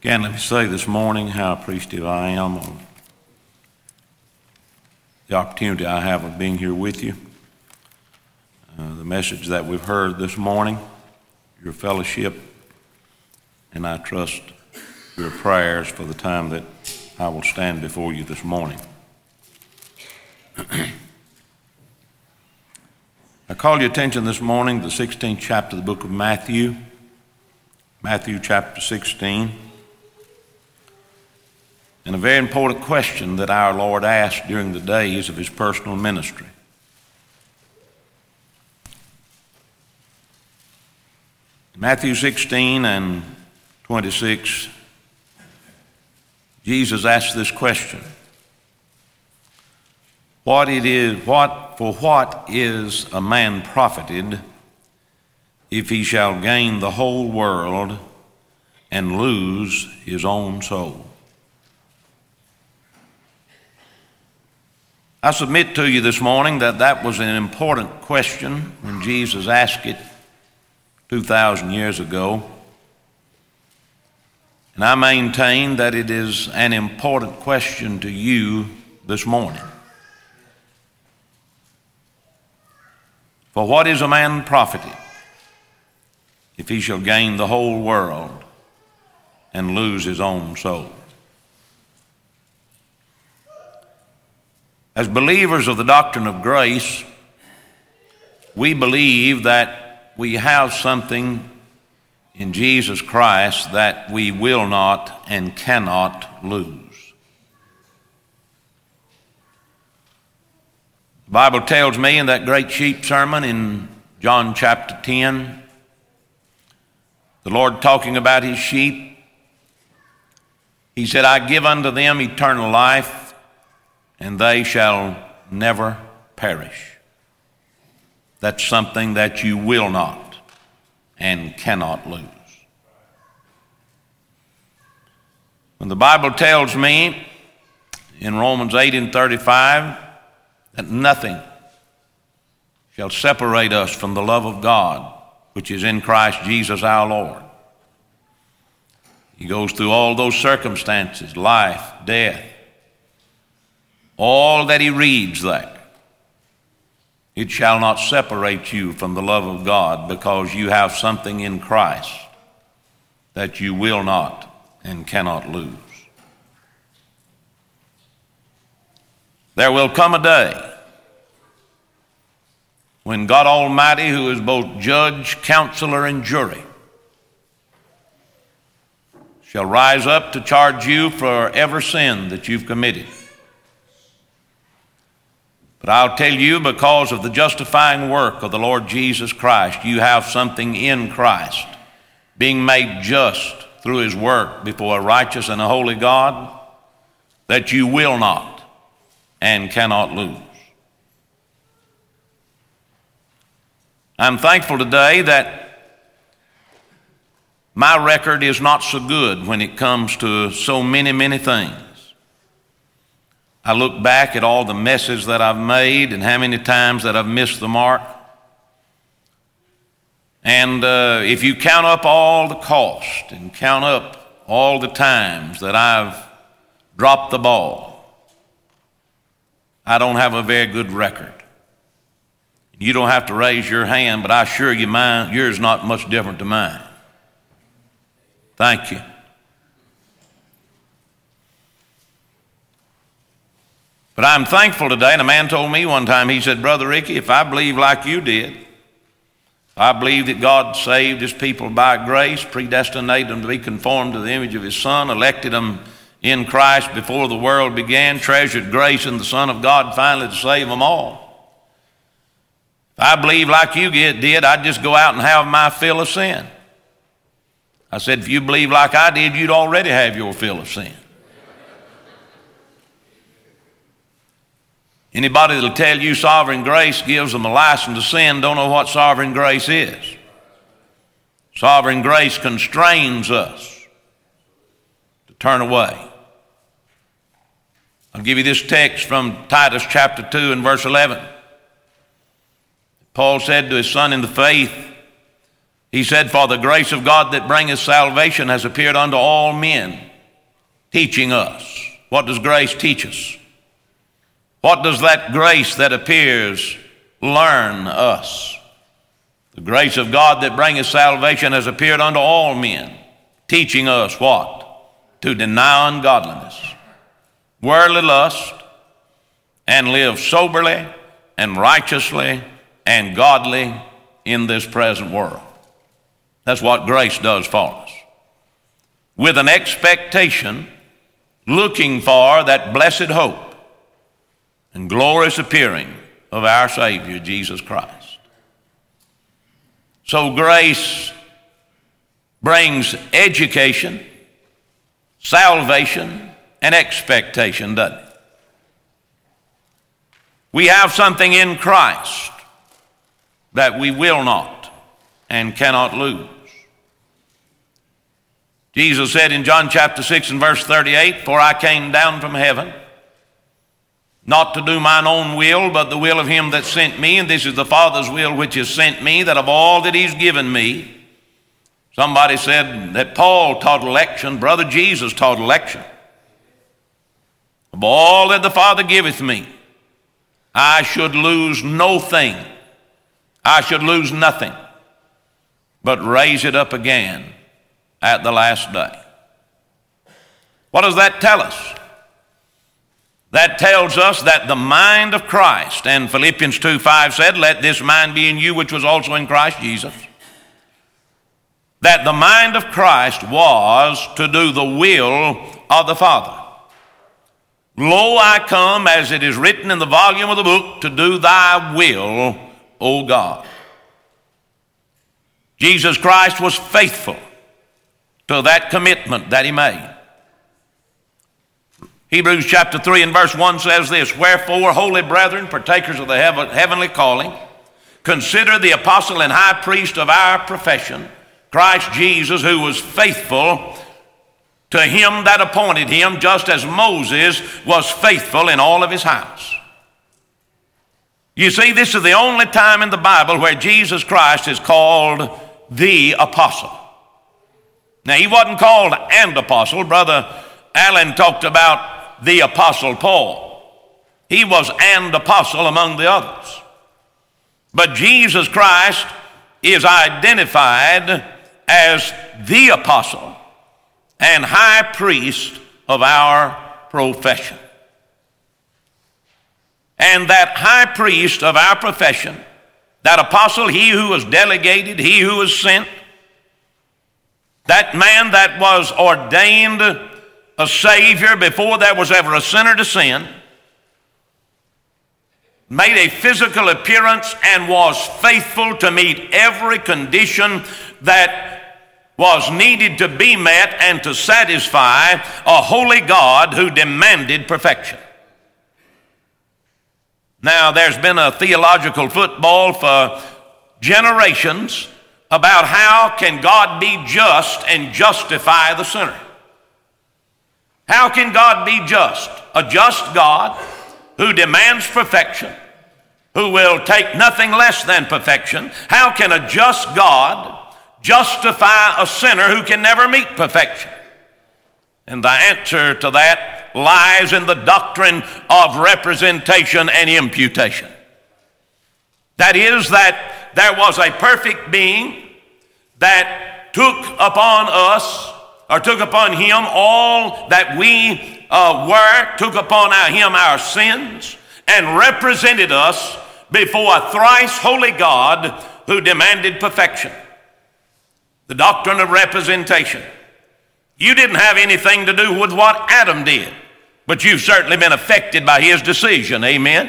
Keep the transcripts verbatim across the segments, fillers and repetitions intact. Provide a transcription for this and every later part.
Again, let me say this morning how appreciative I am of the opportunity I have of being here with you. Uh, the message that we've heard this morning, your fellowship, and I trust your prayers for the time that I will stand before you this morning. I call your attention this morning to the sixteenth chapter of the book of Matthew, Matthew chapter sixteen, and a very important question that our Lord asked during the days of his personal ministry. Matthew sixteen and twenty-six, Jesus asked this question: What it is, what for what is a man profited if he shall gain the whole world and lose his own soul? I submit to you this morning that that was an important question when Jesus asked it two thousand years ago. And I maintain that it is an important question to you this morning. For what is a man profited if he shall gain the whole world and lose his own soul? As believers of the doctrine of grace, we believe that we have something in Jesus Christ that we will not and cannot lose. The Bible tells me in that great sheep sermon in John chapter ten, the Lord talking about his sheep, he said, I give unto them eternal life, and they shall never perish. That's something that you will not and cannot lose. When the Bible tells me in Romans eight and thirty-five that nothing shall separate us from the love of God, which is in Christ Jesus our Lord. He goes through all those circumstances, life, death, all that he reads there. It shall not separate you from the love of God, because you have something in Christ that you will not and cannot lose. There will come a day when God Almighty, who is both judge, counselor, and jury, shall rise up to charge you for every sin that you've committed. But I'll tell you, because of the justifying work of the Lord Jesus Christ, you have something in Christ, being made just through his work before a righteous and a holy God, that you will not and cannot lose. I'm thankful today that my record is not so good when it comes to so many, many things. I look back at all the messes that I've made and how many times that I've missed the mark. And uh, if you count up all the cost and count up all the times that I've dropped the ball, I don't have a very good record. You don't have to raise your hand, but I assure you mine, yours is not much different to mine. Thank you. But I'm thankful today, and a man told me one time, he said, Brother Ricky, if I believe like you did, I believe that God saved his people by grace, predestinated them to be conformed to the image of his Son, elected them in Christ before the world began, treasured grace in the Son of God finally to save them all. If I believe like you did, I'd just go out and have my fill of sin. I said, if you believe like I did, you'd already have your fill of sin. Anybody that'll tell you sovereign grace gives them a license to sin don't know what sovereign grace is. Sovereign grace constrains us to turn away. I'll give you this text from Titus chapter two and verse eleven. Paul said to his son in the faith, He said, for the grace of God that bringeth salvation has appeared unto all men, teaching us. What does grace teach us? What does that grace that appears learn us? The grace of God that bringeth salvation has appeared unto all men, teaching us what? To deny ungodliness, worldly lust, and live soberly and righteously and godly in this present world. That's what grace does for us. With an expectation, looking for that blessed hope and glorious appearing of our Savior, Jesus Christ. So grace brings education, salvation, and expectation, doesn't it? We have something in Christ that we will not and cannot lose. Jesus said in John chapter six and verse thirty-eight, for I came down from heaven, not to do mine own will, but the will of him that sent me, and this is the Father's will which has sent me, that of all that he's given me. Somebody said that Paul taught election. Brother, Jesus taught election. Of all that the Father giveth me, I should lose no thing. I should lose nothing, but raise it up again at the last day. What does that tell us? That tells us that the mind of Christ, and Philippians two five said, let this mind be in you which was also in Christ Jesus. That the mind of Christ was to do the will of the Father. Lo, I come, as it is written in the volume of the book, to do thy will, O God. Jesus Christ was faithful to that commitment that he made. Hebrews chapter three and verse one says this, wherefore, holy brethren, partakers of the heaven, heavenly calling, consider the apostle and high priest of our profession, Christ Jesus, who was faithful to him that appointed him, just as Moses was faithful in all of his house. You see, this is the only time in the Bible where Jesus Christ is called the apostle. Now, he wasn't called an apostle. Brother Allen talked about the apostle Paul. He was an apostle among the others. But Jesus Christ is identified as the apostle and high priest of our profession. And that high priest of our profession, that apostle, he who was delegated, he who was sent, that man that was ordained a Savior before there was ever a sinner to sin, made a physical appearance and was faithful to meet every condition that was needed to be met and to satisfy a holy God who demanded perfection. Now, there's been a theological football for generations about how can God be just and justify the sinner. How can God be just? A just God who demands perfection, who will take nothing less than perfection. How can a just God justify a sinner who can never meet perfection? And the answer to that lies in the doctrine of representation and imputation. That is, that there was a perfect being that took upon us, or took upon him all that we uh, were, took upon our, him our sins, and represented us before a thrice holy God who demanded perfection. The doctrine of representation. You didn't have anything to do with what Adam did, but you've certainly been affected by his decision. Amen.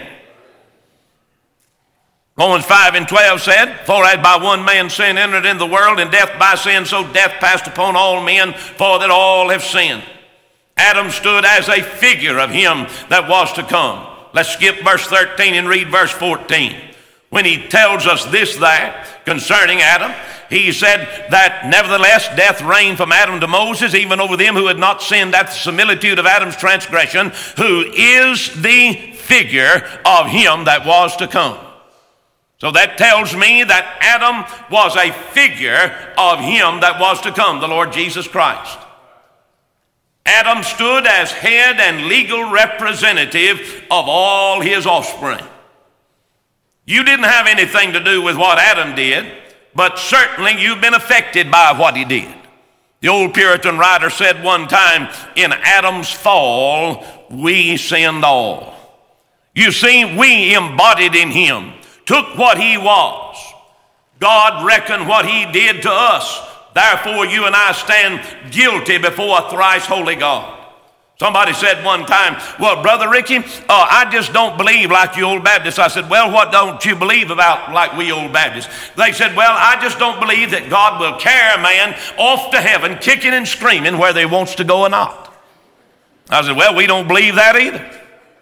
Romans five and twelve said, for as by one man sin entered into the world, and death by sin, so death passed upon all men, for that all have sinned. Adam stood as a figure of him that was to come. Let's skip verse thirteen and read verse fourteen. When he tells us this there concerning Adam, he said that nevertheless death reigned from Adam to Moses, even over them who had not sinned, at the similitude of Adam's transgression, who is the figure of him that was to come. So that tells me that Adam was a figure of him that was to come, the Lord Jesus Christ. Adam stood as head and legal representative of all his offspring. You didn't have anything to do with what Adam did, but certainly you've been affected by what he did. The old Puritan writer said one time, in Adam's fall, we sinned all. You see, we embodied in him, took what he was. God reckoned what he did to us. Therefore, you and I stand guilty before a thrice holy God. Somebody said one time, well, Brother Ricky, uh, I just don't believe like you old Baptists. I said, well, what don't you believe about like we old Baptists? They said, well, I just don't believe that God will carry a man off to heaven kicking and screaming whether he wants to go or not. I said, well, we don't believe that either.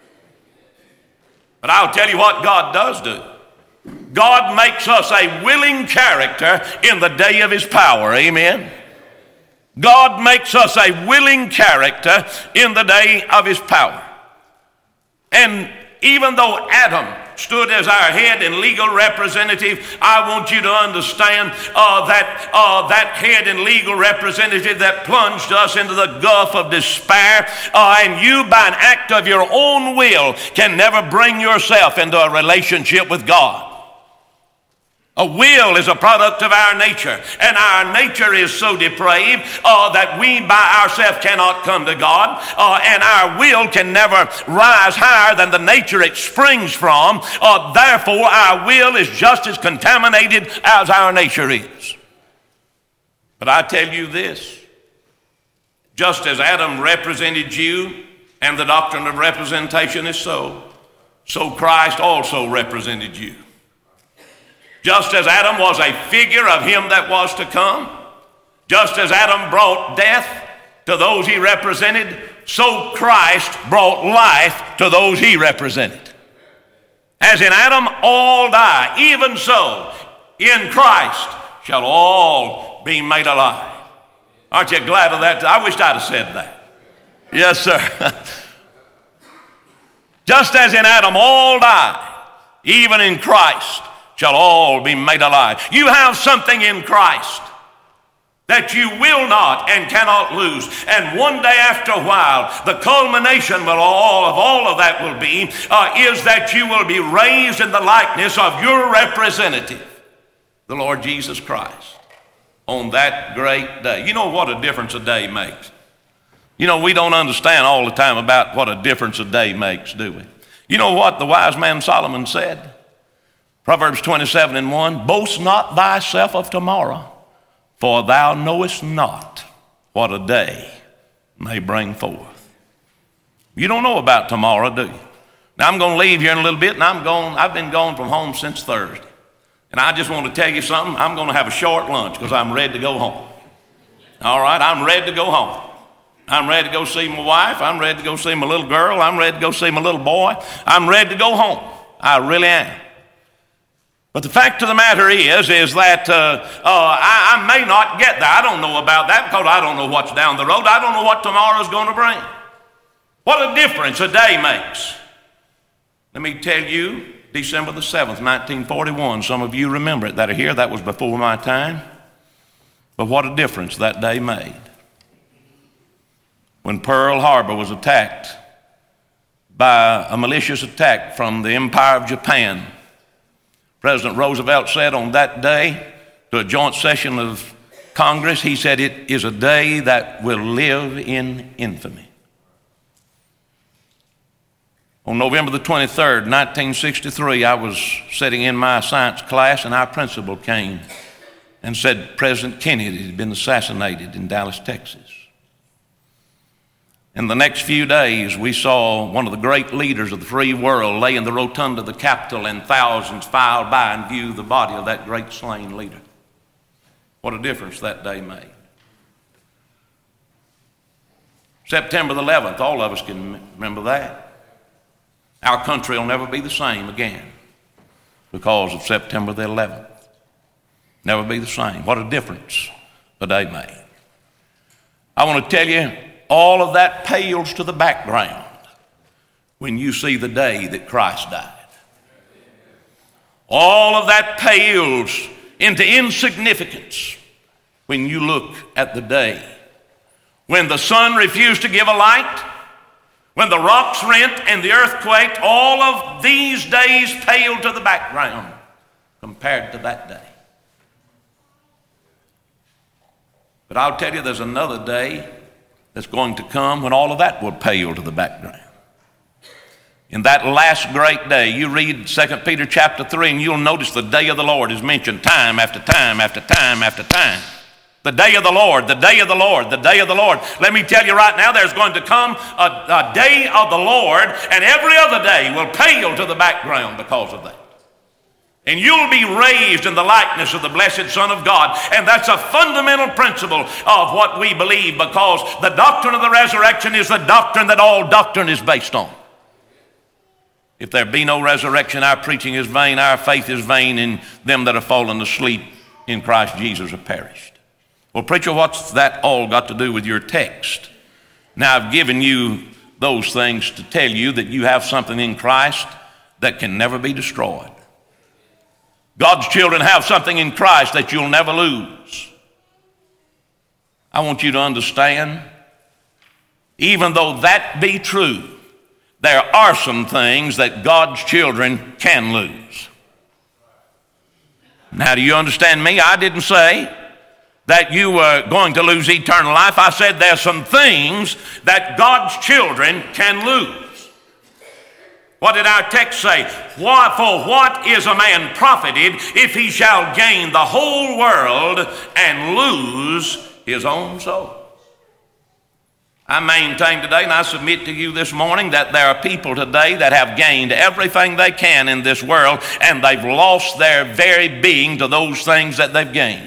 But I'll tell you what God does do. God makes us a willing character in the day of his power. Amen. God makes us a willing character in the day of his power. And even though Adam stood as our head and legal representative, I want you to understand uh, that uh, that head and legal representative that plunged us into the gulf of despair, uh, and you by an act of your own will can never bring yourself into a relationship with God. A will is a product of our nature, and our nature is so depraved uh, that we by ourselves cannot come to God, uh, and our will can never rise higher than the nature it springs from. Uh, therefore, our will is just as contaminated as our nature is. But I tell you this, just as Adam represented you, and the doctrine of representation is so, so Christ also represented you. Just as Adam was a figure of him that was to come, just as Adam brought death to those he represented, so Christ brought life to those he represented. As in Adam all die, even so in Christ shall all be made alive. Aren't you glad of that? I wish I'd have said that. Yes, sir. Just as in Adam all die, even in Christ shall all be made alive. You have something in Christ that you will not and cannot lose. And one day after a while, the culmination of all of, all of that will be, uh, is that you will be raised in the likeness of your representative, the Lord Jesus Christ, on that great day. You know what a difference a day makes. You know, we don't understand all the time about what a difference a day makes, do we? You know what the wise man Solomon said? Proverbs twenty-seven and one, boast not thyself of tomorrow, for thou knowest not what a day may bring forth. You don't know about tomorrow, do you? Now I'm going to leave here in a little bit, and I'm going, I've been gone from home since Thursday. And I just want to tell you something. I'm going to have a short lunch because I'm ready to go home. All right, I'm ready to go home. I'm ready to go see my wife. I'm ready to go see my little girl. I'm ready to go see my little boy. I'm ready to go home. I really am. But the fact of the matter is, is that uh, uh, I, I may not get there. I don't know about that because I don't know what's down the road. I don't know what tomorrow's going to bring. What a difference a day makes. Let me tell you, December the seventh, nineteen forty-one, some of you remember it that are here. That was before my time. But what a difference that day made. When Pearl Harbor was attacked by a malicious attack from the Empire of Japan, President Roosevelt said on that day to a joint session of Congress, he said, it is a day that will live in infamy. On November the twenty-third, nineteen sixty-three, I was sitting in my science class, and our principal came and said President Kennedy had been assassinated in Dallas, Texas. In the next few days, we saw one of the great leaders of the free world lay in the rotunda of the Capitol, and thousands filed by and viewed the body of that great slain leader. What a difference that day made. September the eleventh, all of us can remember that. Our country will never be the same again because of September the eleventh. Never be the same. What a difference a day made. I want to tell you, all of that pales to the background when you see the day that Christ died. All of that pales into insignificance when you look at the day when the sun refused to give a light, when the rocks rent and the earth quaked. All of these days pale to the background compared to that day. But I'll tell you, there's another day that's going to come when all of that will pale to the background. In that last great day, you read Second Peter chapter three, and you'll notice the day of the Lord is mentioned time after time after time after time. The day of the Lord, the day of the Lord, the day of the Lord. Let me tell you right now, there's going to come a, a day of the Lord, and every other day will pale to the background because of that. And you'll be raised in the likeness of the blessed Son of God. And that's a fundamental principle of what we believe, because the doctrine of the resurrection is the doctrine that all doctrine is based on. If there be no resurrection, our preaching is vain, our faith is vain, and them that have fallen asleep in Christ Jesus have perished. Well, preacher, what's that all got to do with your text? Now, I've given you those things to tell you that you have something in Christ that can never be destroyed. God's children have something in Christ that you'll never lose. I want you to understand, even though that be true, there are some things that God's children can lose. Now, do you understand me? I didn't say that you were going to lose eternal life. I said there's some things that God's children can lose. What did our text say? What, for what is a man profited if he shall gain the whole world and lose his own soul? I maintain today, and I submit to you this morning, that there are people today that have gained everything they can in this world, and they've lost their very being to those things that they've gained.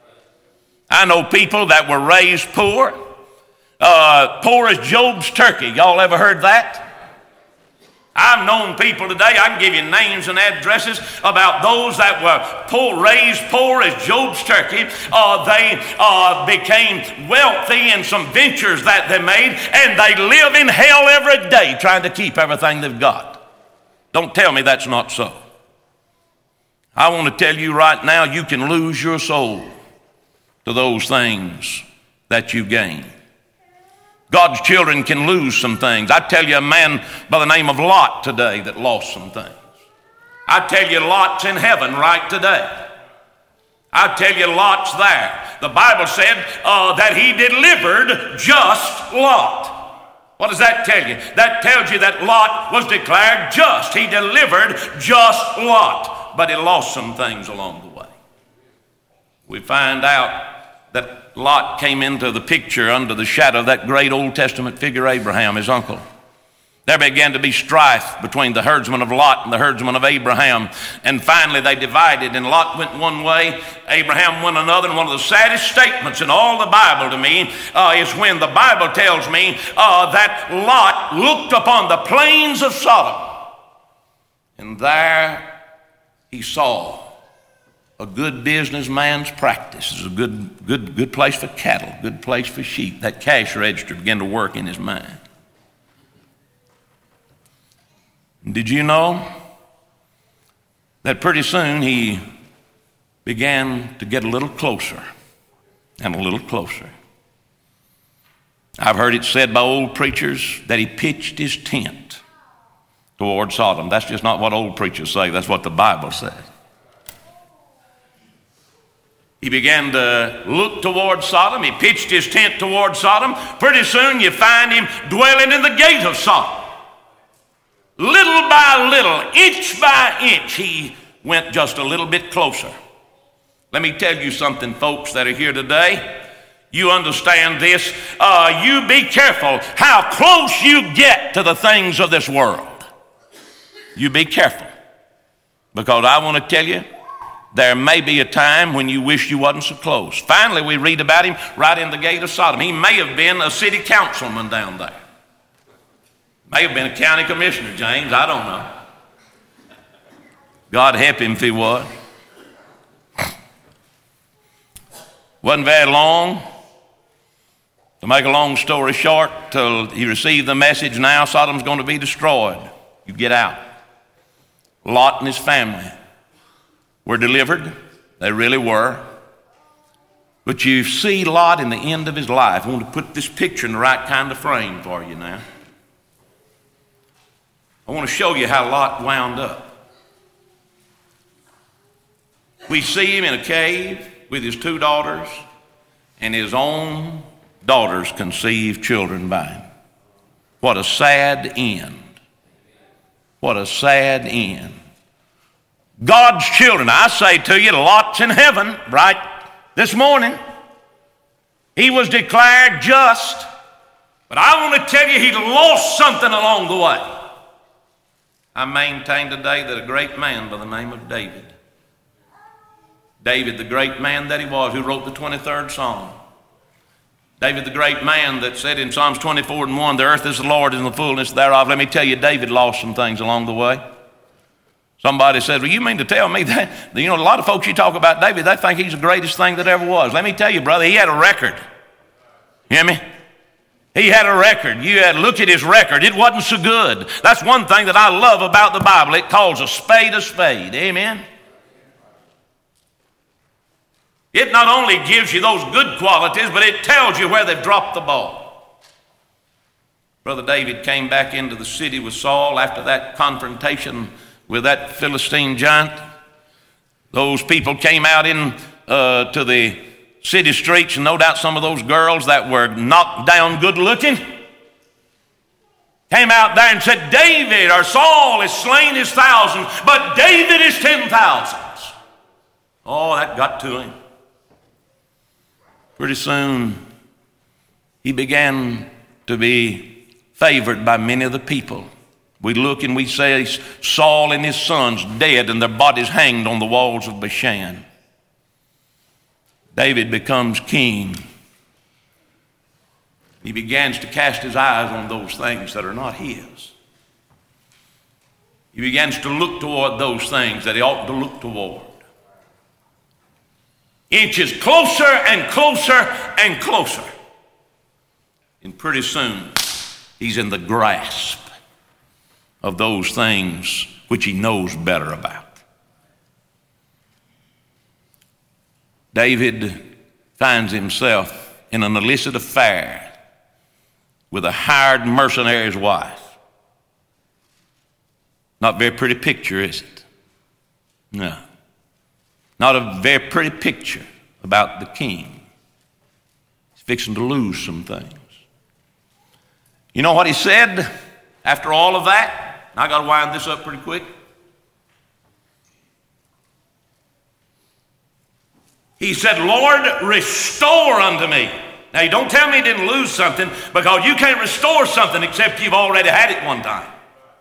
I know people that were raised poor, uh, poor as Job's turkey. Y'all ever heard that? I've known people today, I can give you names and addresses about those that were poor, raised poor as Job's turkey. Uh, they uh, became wealthy in some ventures that they made, and they live in hell every day trying to keep everything they've got. Don't tell me that's not so. I want to tell you right now, you can lose your soul to those things that you gain. God's children can lose some things. I tell you, a man by the name of Lot today that lost some things. I tell you, Lot's in heaven right today. I tell you, Lot's there. The Bible said uh, that he delivered just Lot. What does that tell you? That tells you that Lot was declared just. He delivered just Lot, but he lost some things along the way. We find out that Lot came into the picture under the shadow of that great Old Testament figure Abraham, his uncle. There began to be strife between the herdsmen of Lot and the herdsmen of Abraham. And finally they divided, and Lot went one way, Abraham went another. And one of the saddest statements in all the Bible to me uh, is when the Bible tells me uh, that Lot looked upon the plains of Sodom, and there he saw a good businessman's practice. It's a good, good, good place for cattle, good place for sheep. That cash register began to work in his mind. Did you know that pretty soon he began to get a little closer and a little closer? I've heard it said by old preachers that he pitched his tent toward Sodom. That's just not what old preachers say. That's what the Bible says. He began to look toward Sodom. He pitched his tent toward Sodom. Pretty soon you find him dwelling in the gate of Sodom. Little by little, inch by inch, he went just a little bit closer. Let me tell you something, folks that are here today. You understand this. Uh, you be careful how close you get to the things of this world. You be careful. Because I want to tell you, there may be a time when you wish you wasn't so close. Finally, we read about him right in the gate of Sodom. He may have been a city councilman down there. May have been a county commissioner, James. I don't know. God help him if he was. Wasn't very long. To make a long story short, till he received the message, now Sodom's going to be destroyed. You get out. Lot and his family were delivered. They really were. But you see Lot in the end of his life. I want to put this picture in the right kind of frame for you now. I want to show you how Lot wound up. We see him in a cave with his two daughters, and his own daughters conceive children by him. What a sad end. What a sad end. God's children, I say to you, Lot's in heaven right this morning. He was declared just, but I want to tell you he lost something along the way. I maintain today that a great man by the name of David, David, the great man that he was, who wrote the twenty-third Psalm. David, the great man that said in Psalms twenty-four and one, the earth is the Lord and the fullness thereof. Let me tell you, David lost some things along the way. Somebody said, well, you mean to tell me that? You know, a lot of folks you talk about David, they think he's the greatest thing that ever was. Let me tell you, brother, he had a record. You hear me? He had a record. You had looked at his record. It wasn't so good. That's one thing that I love about the Bible. It calls a spade a spade. Amen? It not only gives you those good qualities, but it tells you where they've dropped the ball. Brother David came back into the city with Saul after that confrontation with that Philistine giant. Those people came out in uh, to the city streets, and no doubt some of those girls that were knocked down good looking came out there and said, David or Saul has slain his thousand, but David is ten thousands. Oh, that got to him. Pretty soon, he began to be favored by many of the people. We look and we say Saul and his sons dead and their bodies hanged on the walls of Bashan. David becomes king. He begins to cast his eyes on those things that are not his. He begins to look toward those things that he ought to look toward. Inches closer and closer and closer. And pretty soon, he's in the grasp of those things which he knows better about. David finds himself in an illicit affair with a hired mercenary's wife. Not a very pretty picture, is it? No. Not a very pretty picture about the king. He's fixing to lose some things. You know what he said after all of that? I got to wind this up pretty quick. He said, Lord, restore unto me. Now, you don't tell me he didn't lose something, because you can't restore something except you've already had it one time.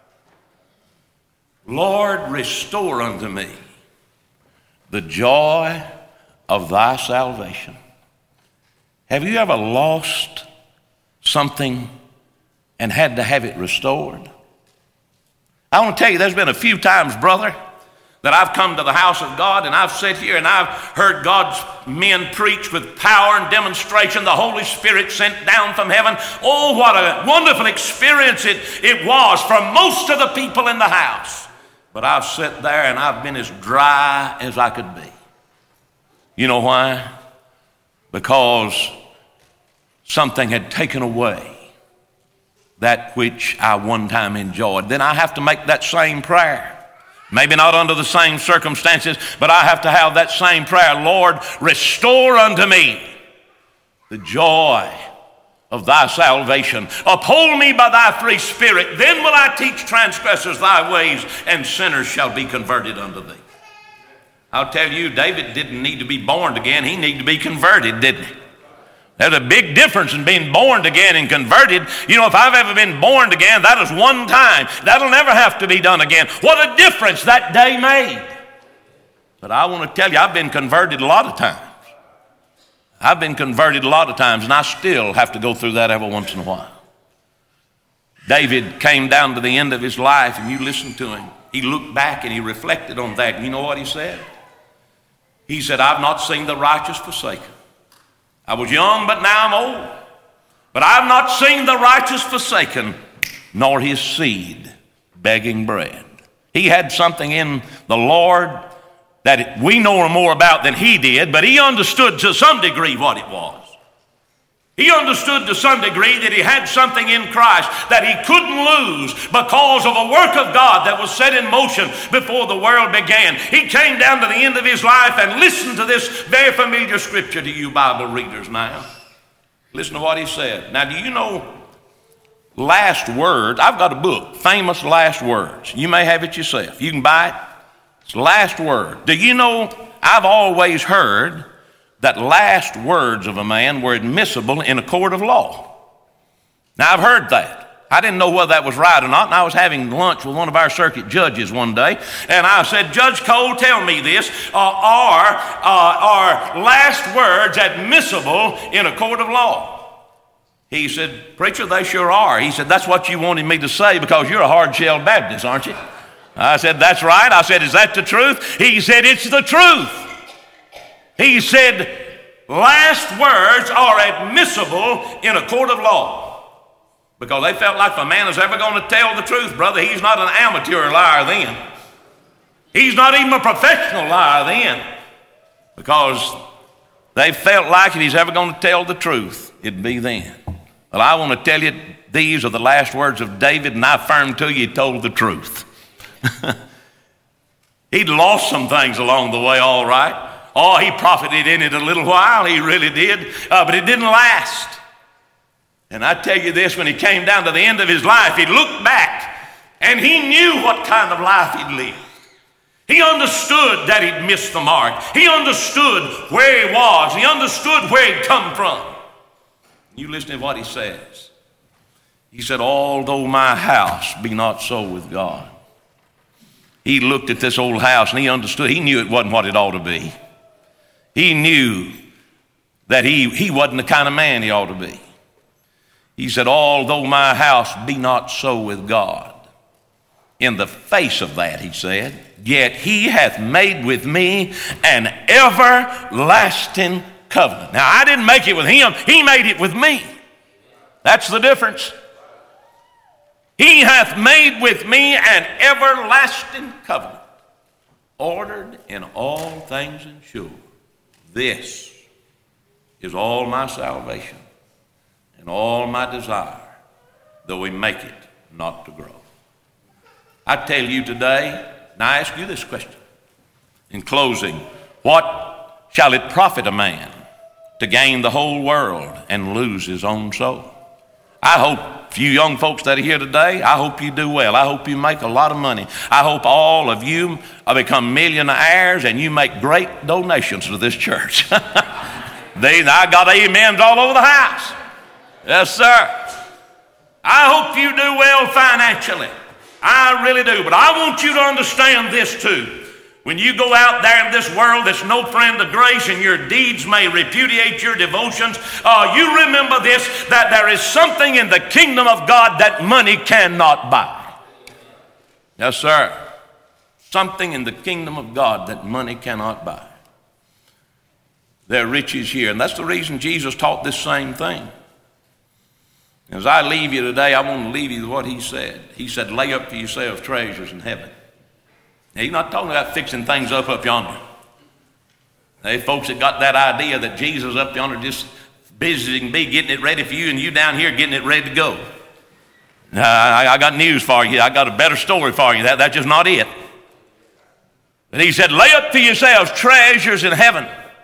Lord, restore unto me the joy of thy salvation. Have you ever lost something and had to have it restored? I want to tell you, there's been a few times, brother, that I've come to the house of God and I've sat here and I've heard God's men preach with power and demonstration, the Holy Spirit sent down from heaven. Oh, what a wonderful experience it, it was for most of the people in the house. But I've sat there and I've been as dry as I could be. You know why? Because something had taken away that which I one time enjoyed. Then I have to make that same prayer. Maybe not under the same circumstances, but I have to have that same prayer. Lord, restore unto me the joy of thy salvation. Uphold me by thy free spirit. Then will I teach transgressors thy ways, and sinners shall be converted unto thee. I'll tell you, David didn't need to be born again. He needed to be converted, didn't he? There's a big difference in being born again and converted. You know, if I've ever been born again, that is one time. That'll never have to be done again. What a difference that day made. But I want to tell you, I've been converted a lot of times. I've been converted a lot of times, and I still have to go through that every once in a while. David came down to the end of his life, and you listen to him. He looked back and he reflected on that. And you know what he said? He said, I've not seen the righteous forsaken. I was young, but now I'm old. But I've not seen the righteous forsaken, nor his seed begging bread. He had something in the Lord that we know more about than he did, but he understood to some degree what it was. He understood to some degree that he had something in Christ that he couldn't lose because of a work of God that was set in motion before the world began. He came down to the end of his life, and listen to this very familiar scripture to you Bible readers now. Listen to what he said. Now, do you know last words? I've got a book, Famous Last Words. You may have it yourself. You can buy it. It's last word. Do you know, I've always heard that last words of a man were admissible in a court of law. Now, I've heard that. I didn't know whether that was right or not, and I was having lunch with one of our circuit judges one day, and I said, Judge Cole, tell me this, uh, are, uh, are last words admissible in a court of law? He said, Preacher, they sure are. He said, that's what you wanted me to say because you're a hard-shell Baptist, aren't you? I said, that's right. I said, is that the truth? He said, it's the truth. He said, last words are admissible in a court of law. Because they felt like if a man is ever going to tell the truth, brother, he's not an amateur liar then. He's not even a professional liar then. Because they felt like if he's ever going to tell the truth, it'd be then. Well, I want to tell you, these are the last words of David, and I affirm to you he told the truth. He'd lost some things along the way, all right. Oh, he profited in it a little while, he really did, uh, but it didn't last. And I tell you this, when he came down to the end of his life, he looked back and he knew what kind of life he'd lived. He understood that he'd missed the mark. He understood where he was. He understood where he'd come from. You listen to what he says. He said, although my house be not so with God. He looked at this old house and he understood. He knew it wasn't what it ought to be. He knew that he, he wasn't the kind of man he ought to be. He said, although my house be not so with God, in the face of that, he said, yet he hath made with me an everlasting covenant. Now, I didn't make it with him. He made it with me. That's the difference. He hath made with me an everlasting covenant, ordered in all things and sure. This is all my salvation and all my desire, though we make it not to grow. I tell you today, and I ask you this question in closing, what shall it profit a man to gain the whole world and lose his own soul? I hope you young folks that are here today, I hope you do well. I hope you make a lot of money. I hope all of you become millionaires and you make great donations to this church. they, I got amens all over the house. Yes, sir. I hope you do well financially. I really do. But I want you to understand this too. When you go out there in this world that's no friend of grace and your deeds may repudiate your devotions, uh, you remember this, that there is something in the kingdom of God that money cannot buy. Yes, sir. Something in the kingdom of God that money cannot buy. There are riches here, and that's the reason Jesus taught this same thing. As I leave you today, I want to leave you with what he said. He said, lay up for yourselves treasures in heaven. Now, he's not talking about fixing things up up yonder. Hey, folks that got that idea that Jesus up yonder just busy as he can be getting it ready for you and you down here getting it ready to go. Uh, I, I got news for you. I got a better story for you. That, that's just not it. But he said, lay up for yourselves treasures in heaven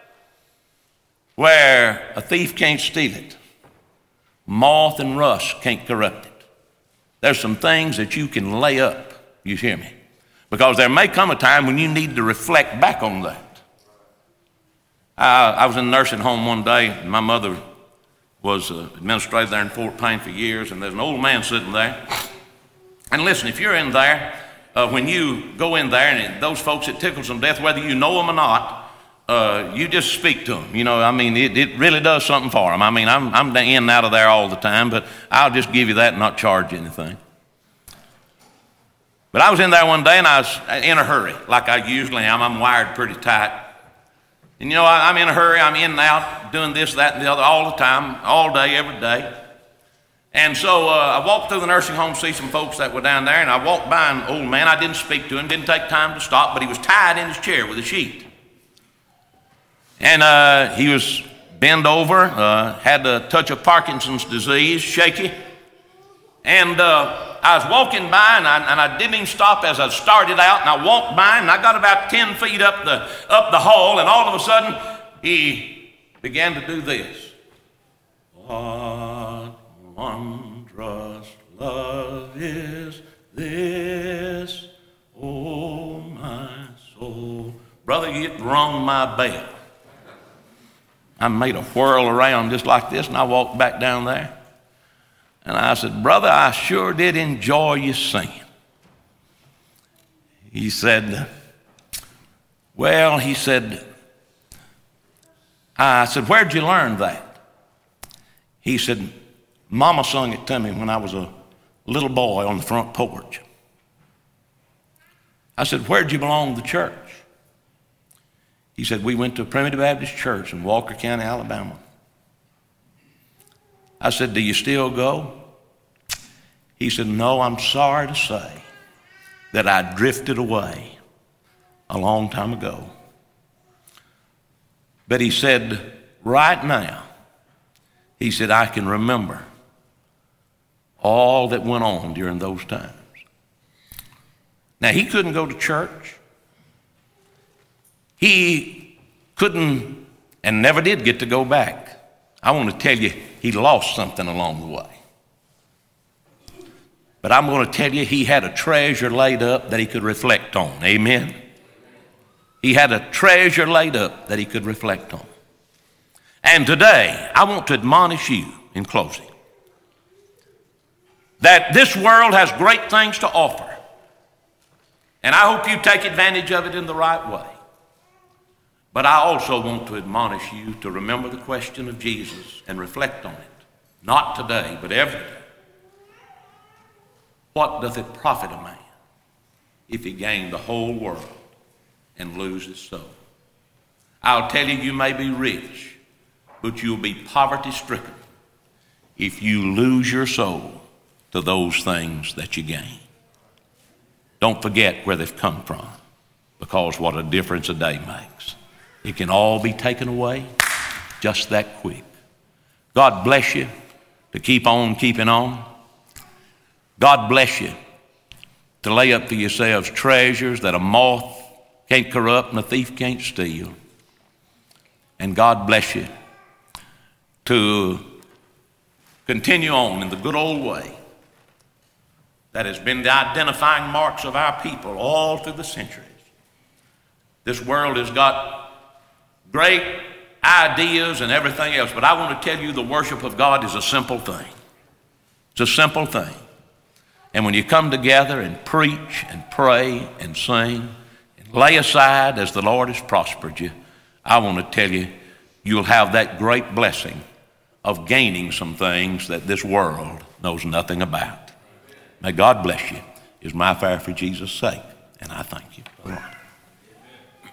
where a thief can't steal it. Moth and rust can't corrupt it. There's some things that you can lay up. You hear me? Because there may come a time when you need to reflect back on that. I, I was in a nursing home one day, and my mother was uh, administrator there in Fort Payne for years, and there's an old man sitting there. And listen, if you're in there, uh, when you go in there, and those folks that tickles them to death, whether you know them or not, uh, you just speak to them. You know, I mean, it, it really does something for them. I mean, I'm, I'm in and out of there all the time, but I'll just give you that and not charge you anything. But I was in there one day and I was in a hurry, like I usually am. I'm wired pretty tight. And you know, I, I'm in a hurry. I'm in and out, doing this, that, and the other all the time, all day, every day. And so uh, I walked through the nursing home to see some folks that were down there, and I walked by an old man. I didn't speak to him, didn't take time to stop, but he was tied in his chair with a sheet. And uh, he was bent over, uh, had a touch of Parkinson's disease, shaky. And uh, I was walking by, and I, and I didn't even stop as I started out, and I walked by, and I got about ten feet up the, up the hall, and all of a sudden, he began to do this. What wondrous love is this, oh my soul. Brother, it rung my bell. I made a whirl around just like this, and I walked back down there. And I said, brother, I sure did enjoy you singing. He said, well, he said, I said, where'd you learn that? He said, Mama sung it to me when I was a little boy on the front porch. I said, where'd you belong to the church? He said, we went to a Primitive Baptist church in Walker County, Alabama. I said, do you still go? He said, no, I'm sorry to say that I drifted away a long time ago. But he said, right now, he said, I can remember all that went on during those times. Now, he couldn't go to church. He couldn't and never did get to go back. I want to tell you, he lost something along the way. But I'm going to tell you, he had a treasure laid up that he could reflect on. Amen? He had a treasure laid up that he could reflect on. And today, I want to admonish you in closing that this world has great things to offer. And I hope you take advantage of it in the right way. But I also want to admonish you to remember the question of Jesus and reflect on it. Not today, but every day. What doth it profit a man if he gain the whole world and lose his soul? I'll tell you, you may be rich, but you'll be poverty-stricken if you lose your soul to those things that you gain. Don't forget where they've come from, because what a difference a day makes. It can all be taken away just that quick. God bless you to keep on keeping on. God bless you to lay up for yourselves treasures that a moth can't corrupt and a thief can't steal. And God bless you to continue on in the good old way that has been the identifying marks of our people all through the centuries. This world has got great ideas and everything else, but I want to tell you the worship of God is a simple thing. It's a simple thing. And when you come together and preach and pray and sing and lay aside as the Lord has prospered you, I want to tell you, you'll have that great blessing of gaining some things that this world knows nothing about. May God bless you, is my prayer for Jesus' sake, and I thank you.